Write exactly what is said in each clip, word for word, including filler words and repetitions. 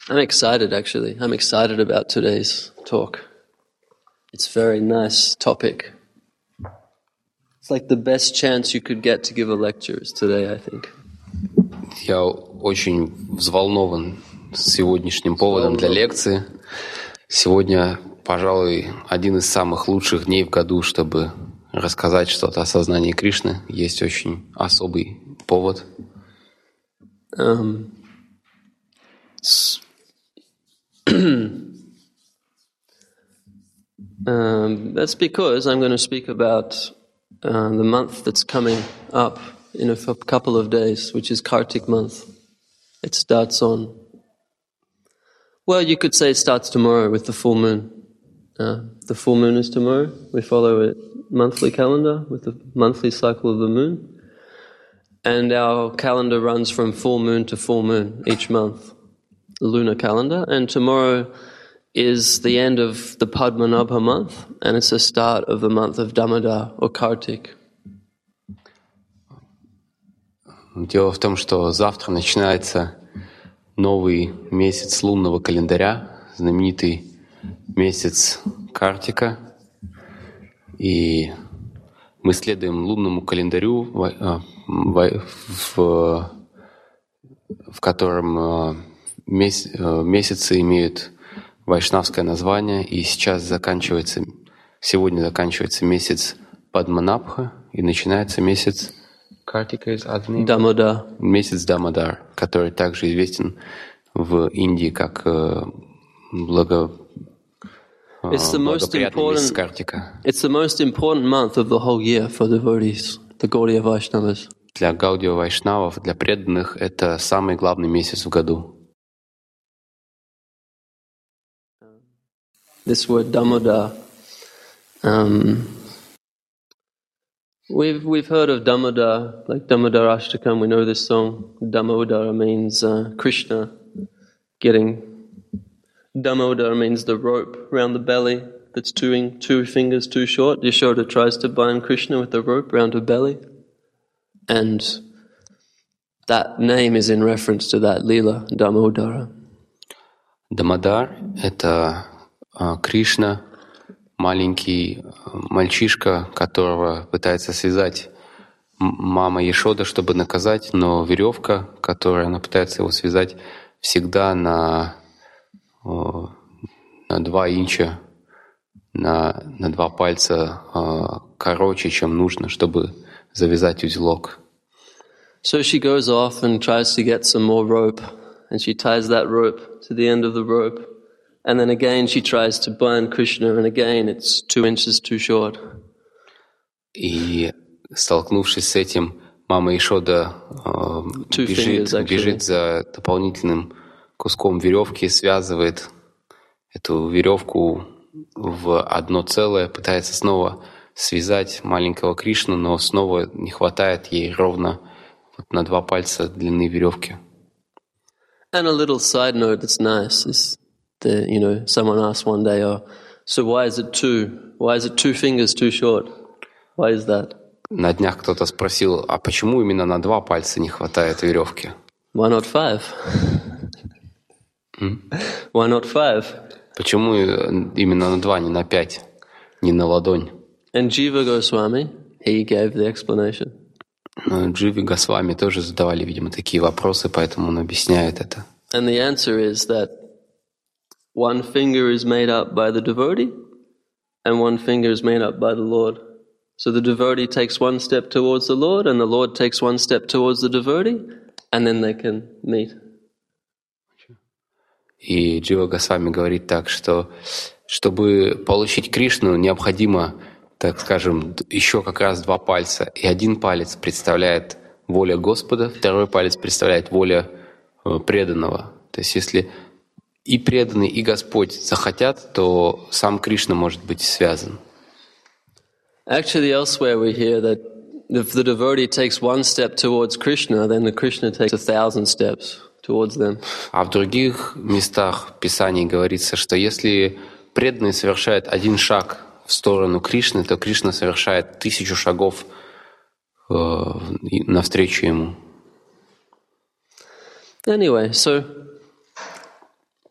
I'm excited, actually. I'm excited about today's talk. It's a very nice topic. It's like the best chance you could get to give a lecture is today, I think. Я очень взволнован сегодняшним поводом для лекции. Сегодня, пожалуй, один из самых лучших дней в году, чтобы рассказать что-то о сознании Кришны. Есть очень особый повод. Um, um, that's because I'm going to speak about uh, the month that's coming up in a f- couple of days, which is Kartik month. It starts on, well, you could say it starts tomorrow with the full moon. Uh, the full moon is tomorrow. We follow a monthly calendar with the monthly cycle of the moon. And our calendar runs from full moon to full moon each month, the lunar calendar. And tomorrow is the end of the Padmanabha month, and it's the start of the month of Damodar or Kartik. Дело в том, что завтра начинается новый месяц лунного календаря, знаменитый месяц Картика. И мы следуем лунному календарю, в, в, в котором месяц, месяцы имеют вайшнавское название. И сейчас заканчивается, сегодня заканчивается месяц Падманабха, и начинается месяц Картика из Адни. Дамодар. Месяц Дамодар, который также известен в Индии как благо, It's the most important. It's the most important month of the whole year for devotees, the Gaudiya Vaishnavas. Для Гаудия Вайшнавов, для преданных, это самый главный месяц в году. This word Damodar. Um, we've we've heard of Damodar, like Damodar Ashtakam. We know this song. Damodar means uh, Krishna getting. Damodar means the rope around the belly that's two, two fingers too short. Yashoda tries to bind Krishna with the rope around her belly. And that name is in reference to that Leela, Damodara. Дамодар — это uh, Кришна, маленький мальчишка, которого пытается связать мама Яшода, чтобы наказать, но веревка, которой она пытается его связать, всегда на на два инча, на, на два пальца э, короче, чем нужно, чтобы завязать узелок. So she goes off and tries to get some more rope, and she ties that rope to the end of the rope, and then again she tries to bind Krishna, and again it's two inches too short. И столкнувшись с этим, мама Яшода э, бежит, fingers, бежит за дополнительным куском веревки, связывает эту веревку в одно целое, пытается снова связать маленького Кришну, но снова не хватает ей ровно вот на два пальца длины веревки. And a little side note that's nice is that, you know, someone asked one day, oh, so why is it two? Why is it two fingers too short? Why is that? На днях кто-то спросил, а почему именно на два пальца не хватает веревки? Why not five? Why not five? Почему именно на два, не на пять, не на ладонь? And Jiva Goswami, he gave the explanation. Дживи Госвами тоже задавали, видимо, такие вопросы, поэтому он объясняет это. And the answer is that one finger is made up by the devotee, and one finger is made up by the Lord. So the devotee takes one step towards the Lord, and the Lord takes one step towards the devotee, and then they can meet. И Джива Госвами говорит так, что чтобы получить Кришну, необходимо, так скажем, еще как раз два пальца. И один палец представляет воля Господа, второй палец представляет воля преданного. То есть если и преданный, и Господь захотят, то сам Кришна может быть связан. Actually, elsewhere we hear that if the devotee takes one step towards Krishna, then the Krishna takes a thousand steps towards them. А в других местах Писаний говорится, что если преданный совершает один шаг в сторону Кришны, то Кришна совершает тысячу шагов э, навстречу ему. Anyway, so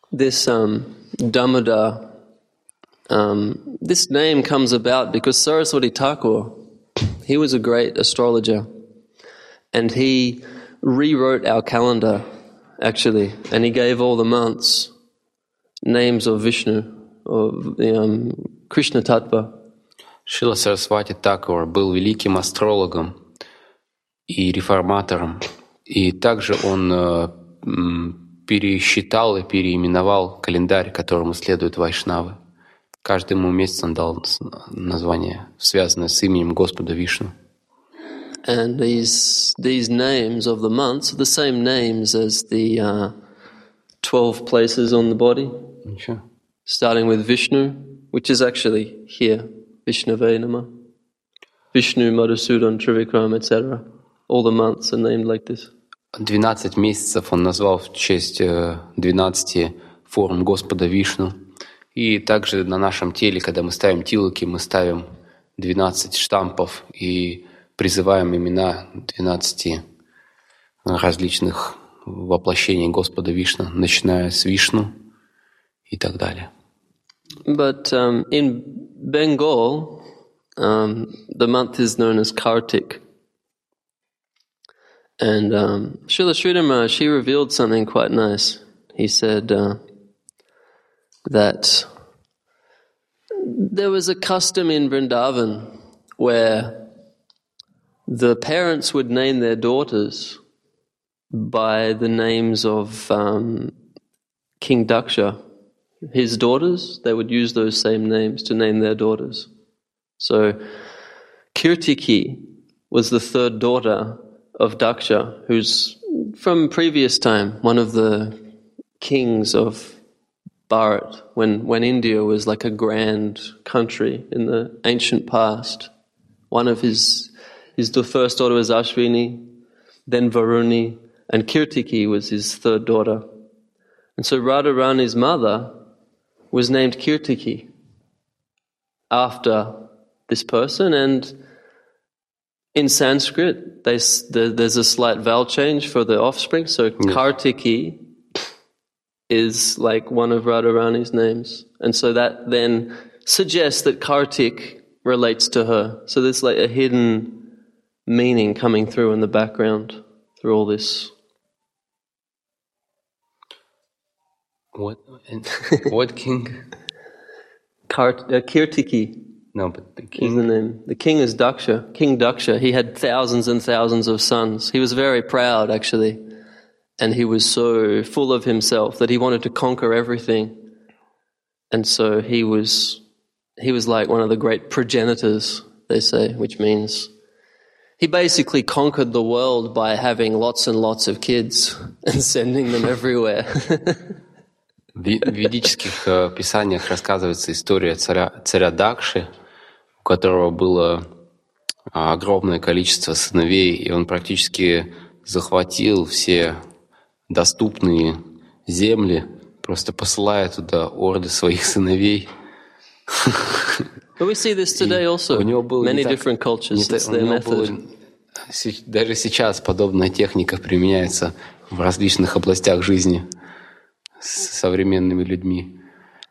This um, Damodar, um, this name comes about because Saraswati Thakur, he was a great astrologer, and he rewrote our calendar, actually, and he gave all the months names of Vishnu, of the um, Krishna Tattva. Шрила Сарасвати Такур был великим астрологом и реформатором, и также он э, пересчитал и переименовал календарь, которому следуют вайшнавы. Каждому месяцу он дал название, связанное с именем Господа Вишну. And these these names of the months are the same names as the uh, twelve places on the body. Sure. Starting with Vishnu, which is actually here, Vishnave Namah, Vishnu, Madhusudan, Trivikram, et cetera. All the months are named like this. Двенадцать месяцев он назвал в честь двенадцати форм Господа Вишну. И также на нашем теле, когда мы ставим тилоки, мы ставим двенадцать штампов и призываем имена двенадцати различных воплощений Господа Вишну, начиная с Вишну и так далее. But um, in Bengal, um, the month is known as Kartik. And um, Srila Sridhar Maharaj, he revealed something quite nice. He said uh, that there was a custom in Vrindavan where the parents would name their daughters by the names of um, King Daksha. His daughters, they would use those same names to name their daughters. So Kirtiki was the third daughter of Daksha, who's from previous time, one of the kings of Bharat, when, when India was like a grand country in the ancient past. One of his, his the first daughter was Ashwini, then Varuni, and Kirtiki was his third daughter. And so Radharani's mother was named Kirtiki after this person, and in Sanskrit, they, there's a slight vowel change for the offspring. So yes. Kartiki is like one of Radharani's names. And so that then suggests that Kartik relates to her. So there's like a hidden meaning coming through in the background through all this. What? What king? Kart, uh, Kirtiki. No, but the king. Is the name. The king is Daksha. King Daksha. He had thousands and thousands of sons. He was very proud, actually. And he was so full of himself that he wanted to conquer everything. And so he was, he was like one of the great progenitors, they say, which means he basically conquered the world by having lots and lots of kids and sending them everywhere. В ведических э, писаниях рассказывается история царя, царя Дакши, у которого было огромное количество сыновей, и он практически захватил все доступные земли, просто посылая туда орды своих сыновей. But we see this today also. Many different cultures. It's their method. Даже сейчас подобная техника применяется в различных областях жизни с современными людьми.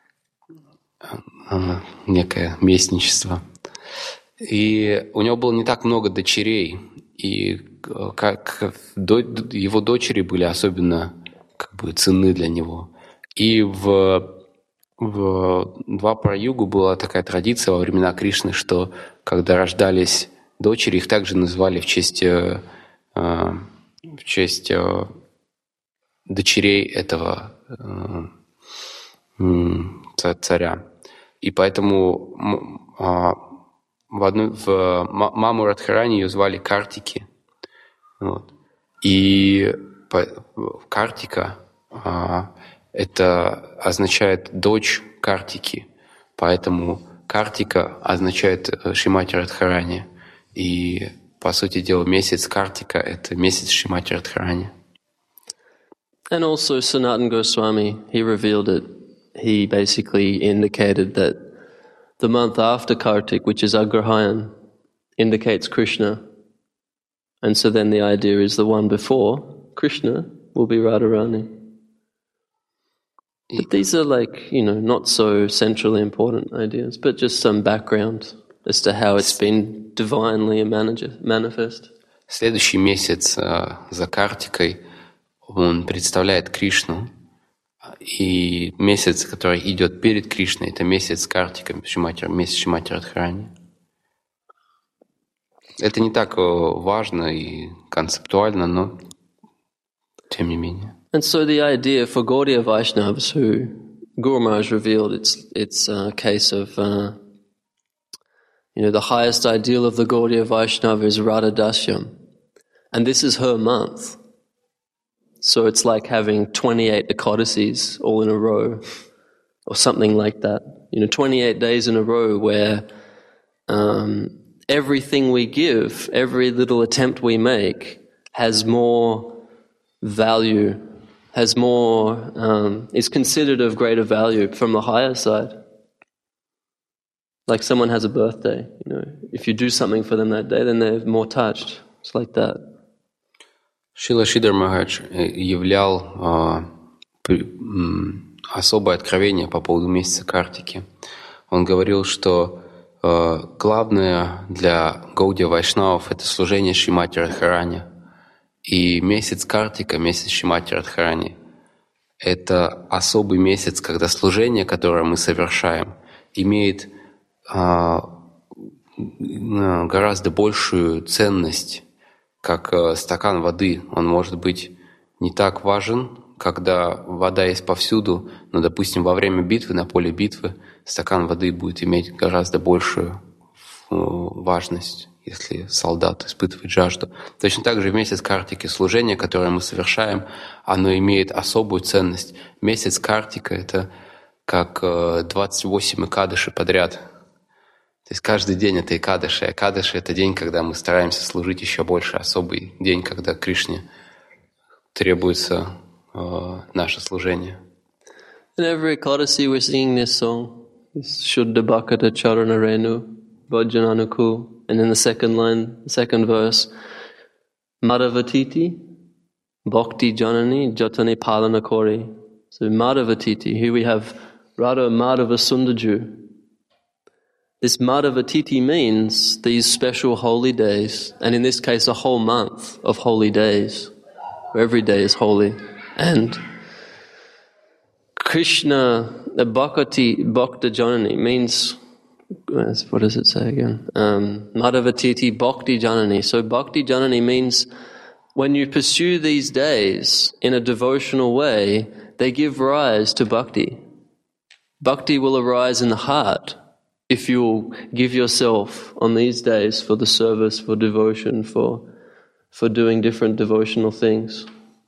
Некое местничество. И у него было не так много дочерей, и как его дочери были особенно как бы ценны для него. И в, в Двапар-югу была такая традиция во времена Кришны, что когда рождались дочери, их также называли в честь, в честь дочерей этого царя. И поэтому в, одну, в маму Радхарани ее звали Картики. Вот. И Картика это означает дочь Картики. Поэтому Картика означает Шримати Радхарани. И, по сути дела, месяц Картика — это месяц Шримати Радхарани. And also Sanatana Goswami, he revealed it. He basically indicated that the month after Kartik, which is Agrahayan, indicates Krishna. And so then the idea is the one before Krishna will be Radharani. But these are like, you know, not so centrally important ideas, but just some background as to how it's been divinely manifest. Следующий месяц uh, за Картикой, он представляет Кришну, и месяц, который идет перед Кришной, это месяц Картика, месяц Шримати Радхарани. Это не так важно и концептуально, но тем не менее. And so the idea for Gaudiya Vaishnavas, who Guru Maharaj revealed, it's it's a case of uh, you know, the highest ideal of the Gaudiya Vaishnava is Radha Dasyam, and this is her month. So it's like having twenty-eight Ekadasis all in a row, or something like that. You know, twenty-eight days in a row where um, everything we give, every little attempt we make, has more value, has more, um, is considered of greater value from the higher side. Like someone has a birthday, you know, if you do something for them that day, then they're more touched. It's like that. Шрила Шридхар Махарадж являл а, при, м, особое откровение по поводу месяца Картики. Он говорил, что а, главное для Гаудия Вайшнавов — это служение Шримати Радхарани. И месяц Картика, месяц Шримати Радхарани — это особый месяц, когда служение, которое мы совершаем, имеет а, гораздо большую ценность, как стакан воды. Он может быть не так важен, когда вода есть повсюду, но, допустим, во время битвы, на поле битвы, стакан воды будет иметь гораздо большую важность, если солдат испытывает жажду. Точно так же в месяц Картики служение, которое мы совершаем, оно имеет особую ценность. Месяц Картика — это как двадцать восемь Экадаши подряд. То есть каждый день это Экадаши. Экадаши — это день, когда мы стараемся служить еще больше. Особый день, когда Кришне требуется э, наше служение. In every Ekadasi we're singing this song, this Shuddha Bhakata Charana Renu Bhajananukul. And in the second line, the second verse, Madhavatiti Bhakti Janani Jatani Palana Kori. So Madhavatiti, here we have Radha Madhava Sundarju. This Madhavatiti means these special holy days, and in this case a whole month of holy days, where every day is holy. And Krishna, the Bhakti, Bhakta Janani means, what does it say again? Um, Madhavatiti Bhakti Janani. So Bhakti Janani means when you pursue these days in a devotional way, they give rise to bhakti. Bhakti will arise in the heart if you give yourself on these days for the service, for devotion, for for doing different devotional things.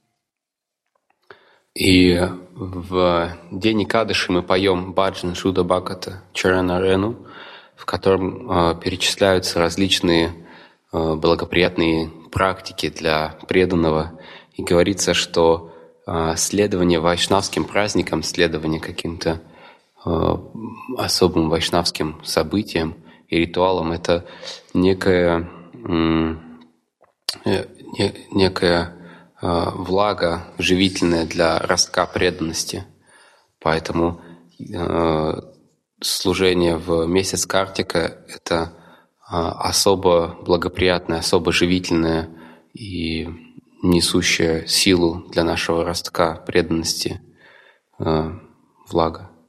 И в день Экадаши мы поем Баджан Шуда Бхаката Чарана Рену, в котором э, перечисляются различные э, благоприятные практики для преданного. И говорится, что э, следование вайшнавским праздникам, следование каким-то э, особым вайшнавским событиям и ритуалам — это некая, э, не, некая э, влага живительная для ростка преданности. Поэтому э, служение в месяц Картика — это особо благоприятное, особо живительное и несущее силу для нашего ростка преданности влага.